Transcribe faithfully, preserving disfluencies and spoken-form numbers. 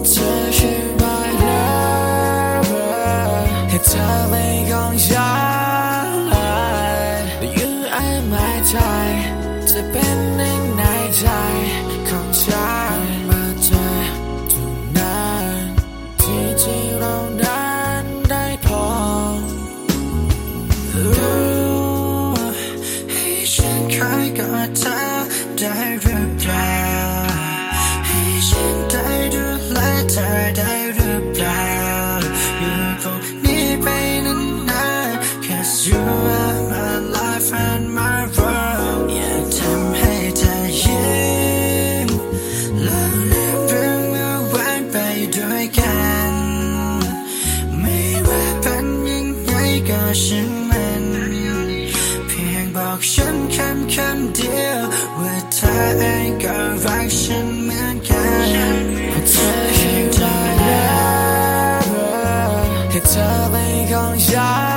เธอคือ my lover ให้เธอเป็นของฉัน You are my type จะเป็นหนึ่งในใจของฉันมาเจอทุกนั้นที่ที่เรานั้นได้พบให้ฉันคอยกอดเธอได้หรือเปล่าให้ฉันได้ดูแลเธอได้หรือเปล่าอยู่ตรงนี้ไปนานๆ Cause you are my life and my world อยากทำให้เธอยิ้มแล้วลืมเรื่องเมื่อวานไปด้วยกันไม่ว่าเป็นยังไงก็ช่างมันเพียงบอกฉันคำคำเดียวว่าเธอเองก็รักฉันเหมือนกันเพราะเธอคือ my lover ให้เธอเป็นของฉัน